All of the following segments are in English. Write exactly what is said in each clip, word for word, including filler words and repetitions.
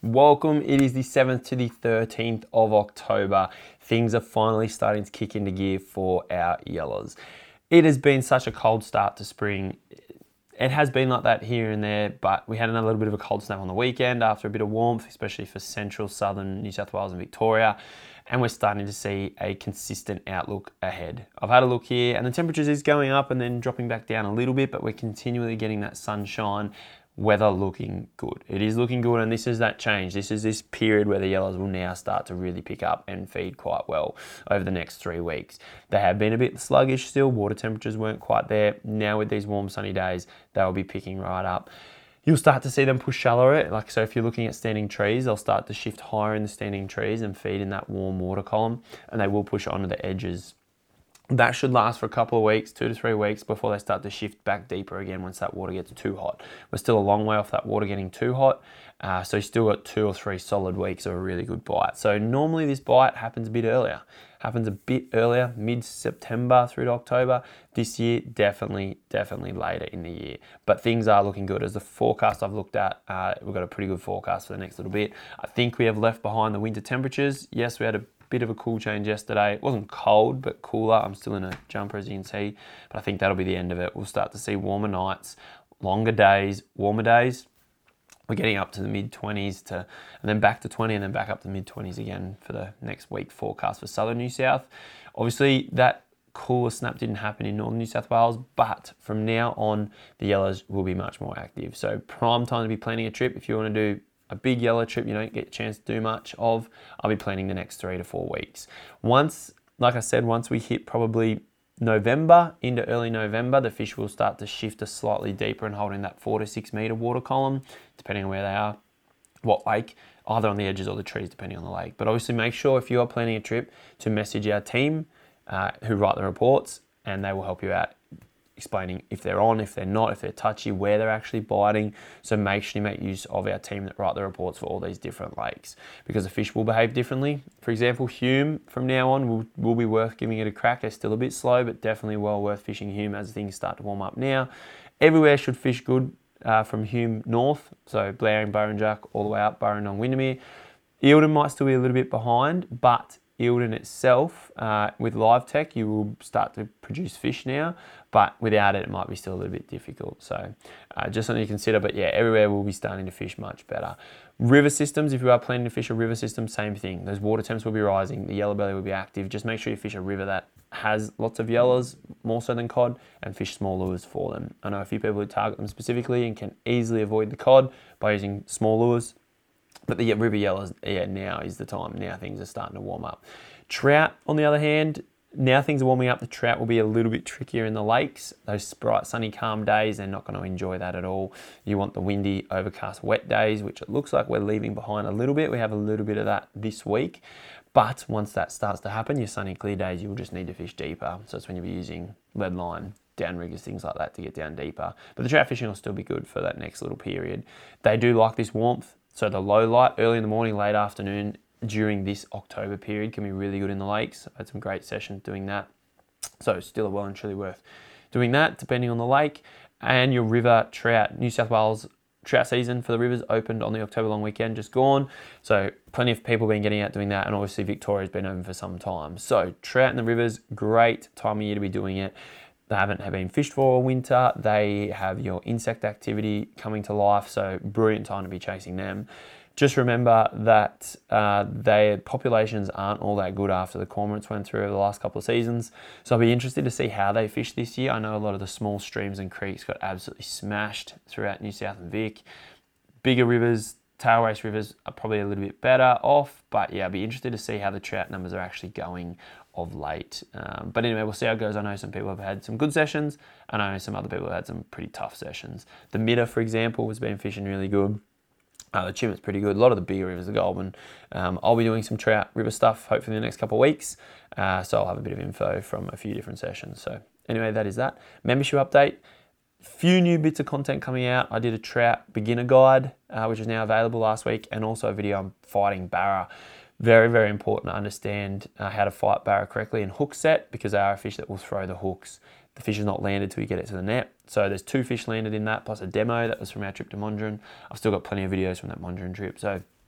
Welcome. It is the seventh to the thirteenth of October. Things are finally starting to kick into gear for our yellers. It has been such a cold start to spring. It has been like that here and there, but we had another little bit of a cold snap on the weekend after a bit of warmth, especially for central, southern New South Wales and Victoria. And we're starting to see a consistent outlook ahead. I've had a look here and the temperatures is going up and then dropping back down a little bit, but we're continually getting that sunshine. Weather looking good. It is looking good, and this is that change. This is this period where the yellers will now start to really pick up and feed quite well over the next three weeks. They have been a bit sluggish still. Water temperatures weren't quite there. Now with these warm sunny days, they'll be picking right up. You'll start to see them push shallower. Like, so if you're looking at standing trees, they'll start to shift higher in the standing trees and feed in that warm water column, and they will push onto the edges. That should last for a couple of weeks, two to three weeks, before they start to shift back deeper again once that water gets too hot. We're still a long way off that water getting too hot, uh, so you still got two or three solid weeks of a really good bite. So normally this bite happens a bit earlier. Happens a bit earlier, mid-September through to October. This year, definitely, definitely later in the year. But things are looking good. As the forecast I've looked at, uh, we've got a pretty good forecast for the next little bit. I think we have left behind the winter temperatures. Yes, we had a bit of a cool change yesterday. It wasn't cold, but cooler. I'm still in a jumper, as you can see, but I think that'll be the end of it. We'll start to see warmer nights, longer days, warmer days. We're getting up to the mid twenties to, and then back to twenty, and then back up to mid twenties again for the next week forecast for southern New South. Obviously, that cooler snap didn't happen in northern New South Wales, but from now on, the yellers will be much more active. So prime time to be planning a trip. If you want to do a big yeller trip you don't get a chance to do much of, I'll be planning the next three to four weeks. Once, like I said, once we hit probably November, into early November, the fish will start to shift a slightly deeper and hold in that four to six metre water column, depending on where they are, what lake, either on the edges or the trees, depending on the lake. But obviously make sure if you are planning a trip to message our team uh, who write the reports, and they will help you out explaining if they're on, if they're not, if they're touchy, where they're actually biting. So make sure you make use of our team that write the reports for all these different lakes, because the fish will behave differently. For example, Hume from now on will, will be worth giving it a crack. They're still a bit slow, but definitely well worth fishing Hume as things start to warm up now. Everywhere should fish good uh, from Hume north, so Blowering, Burrinjuck, all the way up Burrendong, Windermere. Eildon might still be a little bit behind, but Eildon itself, uh, with live tech, you will start to produce fish now, but without it, it might be still a little bit difficult. So uh, just something to consider, but yeah, everywhere we'll be starting to fish much better. River systems, if you are planning to fish a river system, same thing. Those water temps will be rising, the yellow belly will be active. Just make sure you fish a river that has lots of yellers, more so than cod, and fish small lures for them. I know a few people who target them specifically and can easily avoid the cod by using small lures. But the river yellers, yeah, now is the time. Now things are starting to warm up. Trout, on the other hand, now things are warming up. The trout will be a little bit trickier in the lakes. Those bright, sunny, calm days, they're not going to enjoy that at all. You want the windy, overcast, wet days, which it looks like we're leaving behind a little bit. We have a little bit of that this week. But once that starts to happen, your sunny, clear days, you'll just need to fish deeper. So it's when you'll be using lead line, downriggers, things like that to get down deeper. But the trout fishing will still be good for that next little period. They do like this warmth. So the low light, early in the morning, late afternoon, during this October period can be really good in the lakes. I've had some great sessions doing that. So still well and truly worth doing that, depending on the lake. And your river trout, New South Wales trout season for the rivers opened on the October long weekend, just gone. So plenty of people been getting out doing that, and obviously Victoria's been open for some time. So trout in the rivers, great time of year to be doing it. They haven't been fished for all winter. They have your insect activity coming to life, so brilliant time to be chasing them. Just remember that uh, their populations aren't all that good after the cormorants went through over the last couple of seasons. So I'll be interested to see how they fish this year. I know a lot of the small streams and creeks got absolutely smashed throughout New South and Vic. Bigger rivers, tail race rivers are probably a little bit better off, but yeah, I'll be interested to see how the trout numbers are actually going of late. Um, but anyway, we'll see how it goes. I know some people have had some good sessions, and I know some other people have had some pretty tough sessions. The Midder, for example, has been fishing really good. Uh, the Chimmett's pretty good. A lot of the bigger rivers, the Goulburn. Um, I'll be doing some trout river stuff hopefully in the next couple of weeks. Uh, so I'll have a bit of info from a few different sessions. So anyway, that is that. Membership update. Few new bits of content coming out. I did a trout beginner guide, uh, which is now available last week, and also a video on fighting barra. Very, very important to understand uh, how to fight barra correctly and hook set, because they are a fish that will throw the hooks. The fish is not landed till you get it to the net. So there's two fish landed in that, plus a demo that was from our trip to Mondrian. I've still got plenty of videos from that Mondrian trip. So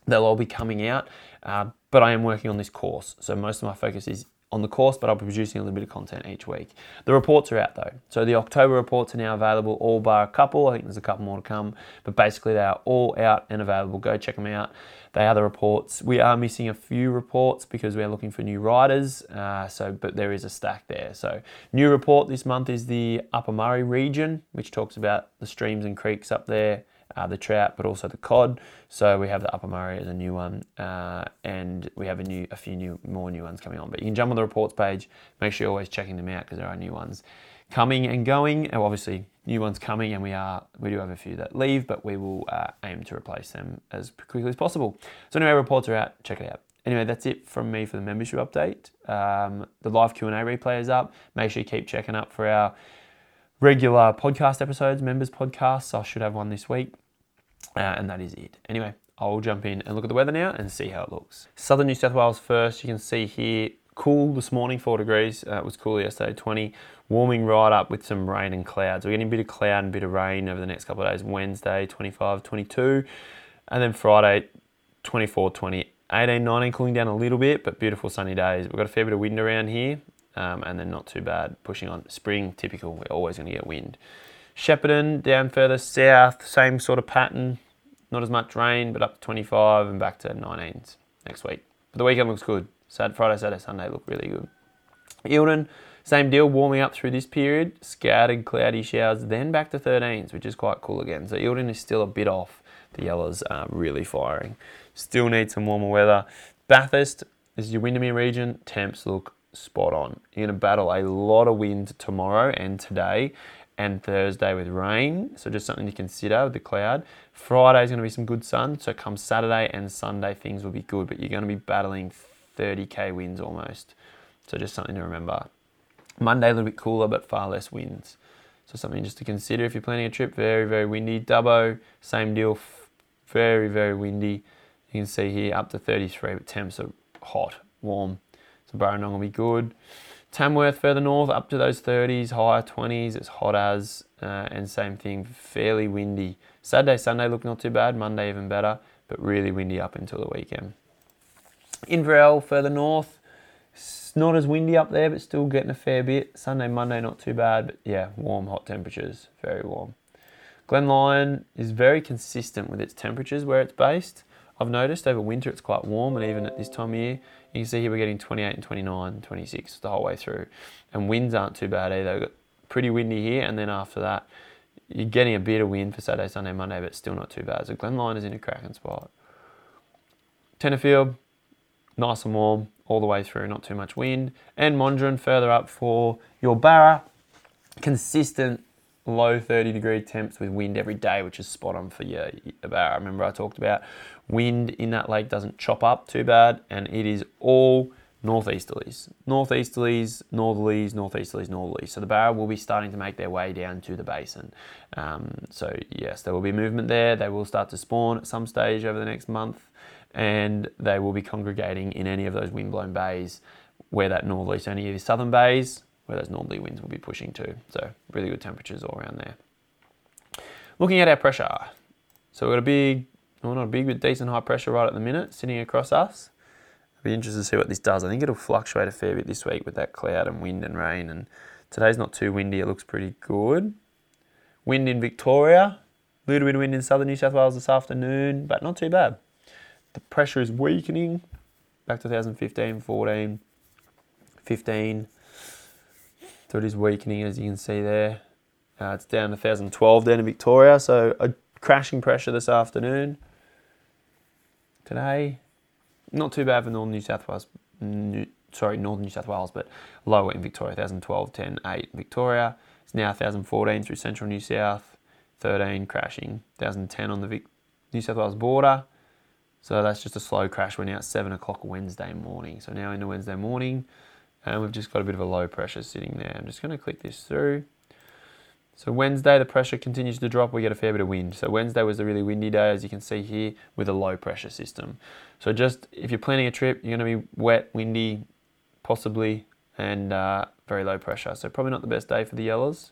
they'll all be coming out. Uh, but I am working on this course. So most of my focus is on the course, but I'll be producing a little bit of content each week. The reports are out though. So the October reports are now available, all bar a couple. I think there's a couple more to come, but basically they are all out and available. Go check them out. They are the reports. We are missing a few reports because we are looking for new riders. Uh, so, but there is a stack there. So new report this month is the Upper Murray region, which talks about the streams and creeks up there. Uh, the trout, but also the cod. So we have the Upper Murray as a new one, uh, and we have a new, a few new, more new ones coming on. But you can jump on the reports page. Make sure you're always checking them out because there are new ones coming and going. And obviously, new ones coming, and we are we do have a few that leave, but we will uh, aim to replace them as quickly as possible. So anyway, reports are out. Check it out. Anyway, that's it from me for the membership update. Um, the live Q and A replay is up. Make sure you keep checking up for our regular podcast episodes, members podcasts. I should have one this week. Uh, and that is it. Anyway, I'll jump in and look at the weather now and see how it looks. Southern New South Wales first. You can see here, cool this morning, four degrees. Uh, it was cool yesterday, twenty. Warming right up with some rain and clouds. We're getting a bit of cloud and a bit of rain over the next couple of days. Wednesday, twenty-five, twenty-two. And then Friday, twenty-four, twenty, eighteen, nineteen, cooling down a little bit, but beautiful sunny days. We've got a fair bit of wind around here, um, and then not too bad. Pushing on. Spring, typical. We're always going to get wind. Shepparton, down further south, same sort of pattern. Not as much rain, but up to twenty-five and back to nineteens next week. But the weekend looks good. Saturday, Friday, Saturday, Sunday look really good. Eildon, same deal, warming up through this period. Scattered cloudy showers, then back to thirteens, which is quite cool again. So Eildon is still a bit off. The yellows are really firing. Still need some warmer weather. Bathurst, this is your Windermere region. Temps look spot on. You're going to battle a lot of wind tomorrow and today, and Thursday with rain, so just something to consider with the cloud. Friday is going to be some good sun, so come Saturday and Sunday things will be good, but you're going to be battling thirty K winds almost, so just something to remember. Monday a little bit cooler, but far less winds, so something just to consider if you're planning a trip. Very, very windy. Dubbo, same deal, very, very windy. You can see here up to thirty-three, but temps are hot, warm, so Burrendong will be good. Tamworth further north up to those thirties, higher twenties, it's hot as, uh, and same thing, fairly windy. Saturday, Sunday look not too bad, Monday even better, but really windy up until the weekend. Inverell further north, it's not as windy up there, but still getting a fair bit. Sunday, Monday not too bad, but yeah, warm, hot temperatures, very warm. Glen Lyon is very consistent with its temperatures where it's based. I've noticed over winter it's quite warm, and even at this time of year, you can see here we're getting twenty-eight and twenty-nine, twenty-six the whole way through. And winds aren't too bad either. We've got pretty windy here, and then after that, you're getting a bit of wind for Saturday, Sunday, Monday, but still not too bad. So Glen Lyon is in a cracking spot. Tenterfield, nice and warm all the way through, not too much wind. And Mondrian further up for your Barra, consistent low thirty degree temps with wind every day, which is spot on for your Barra. Remember I talked about wind in that lake doesn't chop up too bad, and it is all northeasterlies. Northeasterlies, northerlies, northeasterlies, northerlies. So the Barra will be starting to make their way down to the basin. Um, so yes, there will be movement there. They will start to spawn at some stage over the next month, and they will be congregating in any of those wind-blown bays where that northerly, so any of the southern bays, where those northerly winds will be pushing to. So really good temperatures all around there. Looking at our pressure. So we've got a big, well not a big, but decent high pressure right at the minute sitting across us. I'll be interested to see what this does. I think it'll fluctuate a fair bit this week with that cloud and wind and rain. And today's not too windy, it looks pretty good. Wind in Victoria, a little bit of wind in southern New South Wales this afternoon, but not too bad. The pressure is weakening, back to one thousand fifteen, fourteen, fifteen. So it is weakening, as you can see there. Uh, it's down to one thousand twelve down in Victoria, so a crashing pressure this afternoon. Today, not too bad for northern New South Wales, New, sorry, northern New South Wales, but lower in Victoria, one thousand twelve, ten, eight Victoria. It's now one thousand fourteen through central New South, thirteen crashing, one thousand ten on the Vic, New South Wales border. So that's just a slow crash. We're now at seven o'clock Wednesday morning. So now into Wednesday morning, and we've just got a bit of a low pressure sitting there. I'm just going to click this through. So Wednesday, the pressure continues to drop. We get a fair bit of wind. So Wednesday was a really windy day, as you can see here, with a low pressure system. So just, if you're planning a trip, you're going to be wet, windy, possibly, and uh, very low pressure. So probably not the best day for the yellows.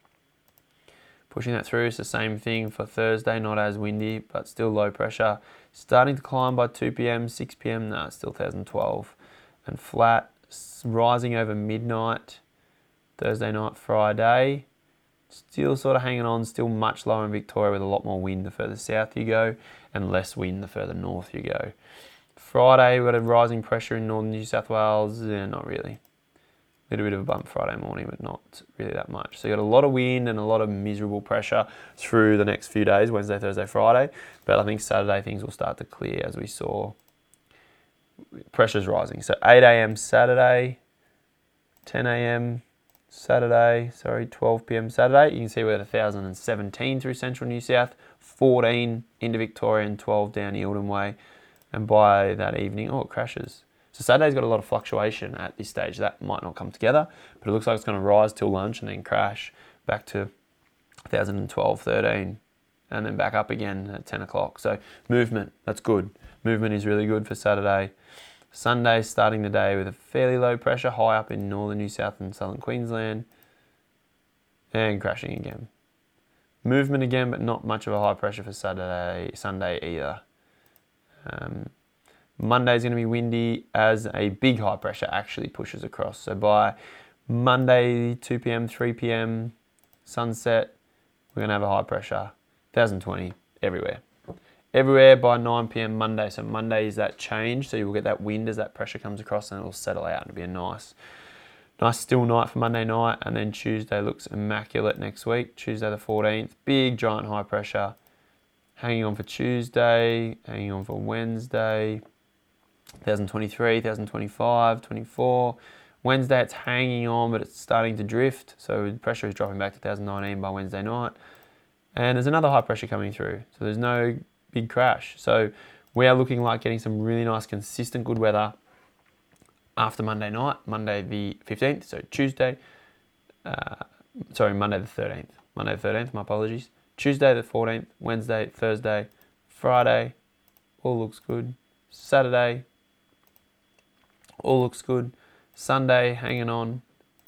Pushing that through, it's the same thing for Thursday, not as windy, but still low pressure. Starting to climb by two p.m, six p.m, no, it's still one thousand twelve. And flat, rising over midnight, Thursday night, Friday. Still sort of hanging on, still much lower in Victoria with a lot more wind the further south you go and less wind the further north you go. Friday, we've got a rising pressure in northern New South Wales. Yeah, not really. A little bit of a bump Friday morning, but not really that much. So you got a lot of wind and a lot of miserable pressure through the next few days, Wednesday, Thursday, Friday. But I think Saturday things will start to clear as we saw. Pressure's rising. So eight a.m. Saturday, ten a.m. Saturday, sorry, twelve p.m. Saturday. You can see we're at one thousand seventeen through central New South, fourteen into Victoria and twelve down Eildon Way. And by that evening, oh, it crashes. So Saturday's got a lot of fluctuation at this stage. That might not come together, but it looks like it's going to rise till lunch and then crash back to one thousand twelve, thirteen, and then back up again at ten o'clock. So movement, that's good. Movement is really good for Saturday. Sunday, starting the day with a fairly low pressure, high up in northern New South and southern Queensland, and crashing again. Movement again, but not much of a high pressure for Saturday, Sunday either. Um, Monday is going to be windy as a big high pressure actually pushes across. So by Monday, two p.m, three p.m, sunset, we're going to have a high pressure, one thousand twenty everywhere. Everywhere by nine p.m. Monday. So Monday is that change. So you will get that wind as that pressure comes across and it'll settle out and it'll be a nice, nice still night for Monday night. And then Tuesday looks immaculate next week. Tuesday the fourteenth, big giant high pressure. Hanging on for Tuesday, hanging on for Wednesday, one thousand twenty-three, one thousand twenty-five, twenty-four. Wednesday it's hanging on, but it's starting to drift. So pressure is dropping back to one thousand nineteen by Wednesday night. And there's another high pressure coming through. So there's no big crash. So we are looking like getting some really nice, consistent good weather after Monday night, Monday the fifteenth, so Tuesday, uh, sorry, Monday the thirteenth, Monday the thirteenth, my apologies. Tuesday the fourteenth, Wednesday, Thursday, Friday, all looks good. Saturday, all looks good. Sunday, hanging on,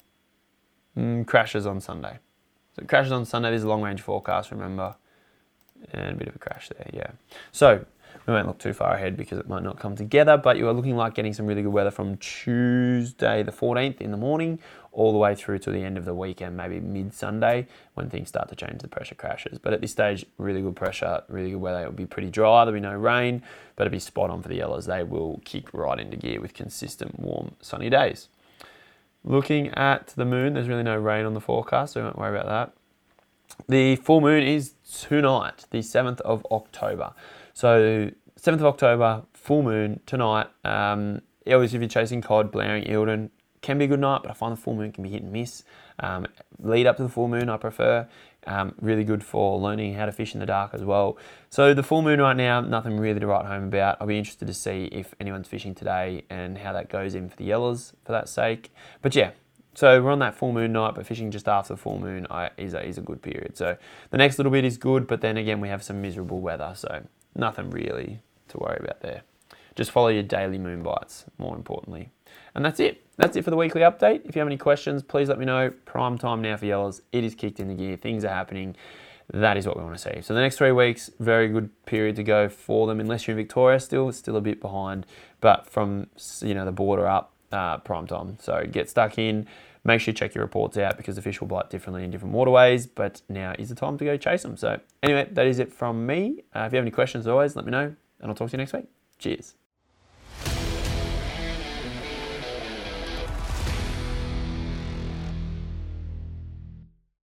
mm, crashes on Sunday. So it crashes on Sunday, this is a long range forecast, remember. And a bit of a crash there, yeah. So we won't look too far ahead because it might not come together, but you are looking like getting some really good weather from Tuesday the fourteenth in the morning all the way through to the end of the weekend, maybe mid-Sunday when things start to change, the pressure crashes. But at this stage, really good pressure, really good weather. It'll be pretty dry, there'll be no rain, but it'll be spot on for the yellows. They will kick right into gear with consistent, warm, sunny days. Looking at the moon, there's really no rain on the forecast, so we won't worry about that. The full moon is tonight, the seventh of October. So seventh of October, full moon tonight. Um, obviously, if you're chasing cod, Blowering, Eildon, can be a good night, but I find the full moon can be hit and miss. Um, lead up to the full moon, I prefer. Um, really good for learning how to fish in the dark as well. So the full moon right now, nothing really to write home about. I'll be interested to see if anyone's fishing today and how that goes in for the yellows for that sake. But yeah. So we're on that full moon night, but fishing just after the full moon is a, is a good period. So the next little bit is good, but then again, we have some miserable weather. So nothing really to worry about there. Just follow your daily moon bites, more importantly. And that's it. That's it for the weekly update. If you have any questions, please let me know. Prime time now for yellows. It is kicked into gear. Things are happening. That is what we want to see. So the next three weeks, very good period to go for them. Unless you're in Victoria still, it's still a bit behind. But from, you know, the border up, Uh, prime time. So get stuck in, make sure you check your reports out because the fish will bite differently in different waterways, but now is the time to go chase them. So anyway, that is it from me. Uh, if you have any questions as always, let me know and I'll talk to you next week. Cheers.